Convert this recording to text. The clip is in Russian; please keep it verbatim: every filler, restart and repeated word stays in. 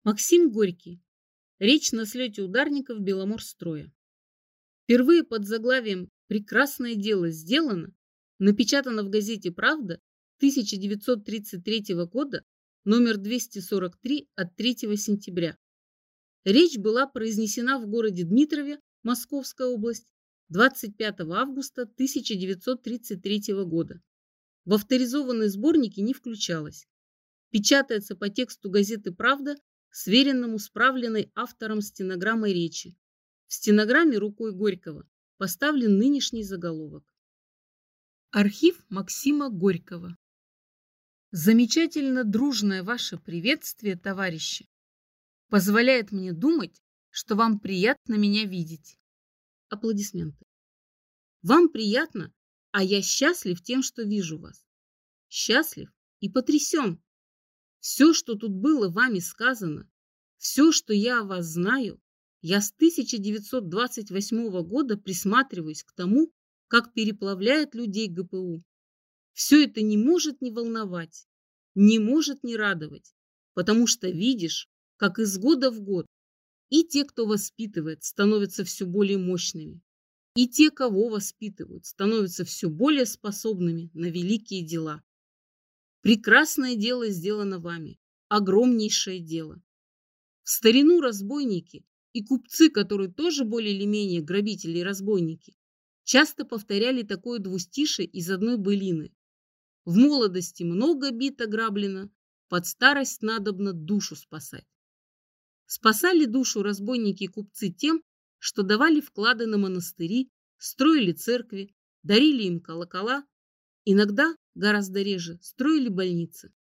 Максим Горький. Речь на слете ударников Беломорстроя. Впервые под заглавием «Прекрасное дело сделано» напечатано в газете «Правда» тысяча девятьсот тридцать третьего года, номер двести сорок три от третьего сентября. Речь была произнесена в городе Дмитрове, Московская область, двадцать пятого августа тысяча девятьсот тридцать третьего года. В авторизованные сборники не включалась. Печатается по тексту газеты «Правда», сверенному с правленной автором стенограммой речи. В стенограмме рукой Горького поставлен нынешний заголовок. Архив Максима Горького. Замечательно дружное ваше приветствие, товарищи, позволяет мне думать, что вам приятно меня видеть. Аплодисменты. Вам приятно, а я счастлив тем, что вижу вас. Счастлив и потрясен. Все, что тут было вами сказано, все, что я о вас знаю, я с тысяча девятьсот двадцать восьмого года присматриваюсь к тому, как переплавляет людей гэ пэ у. Все это не может не волновать, не может не радовать, потому что видишь, как из года в год и те, кто воспитывает, становятся все более мощными, и те, кого воспитывают, становятся все более способными на великие дела. Прекрасное дело сделано вами, огромнейшее дело. В старину разбойники и купцы, которые тоже более или менее грабители и разбойники, часто повторяли такое двустишие из одной былины. В молодости много бит ограблено, под старость надобно душу спасать. Спасали душу разбойники и купцы тем, что давали вклады на монастыри, строили церкви, дарили им колокола, иногда, гораздо реже, строили больницы.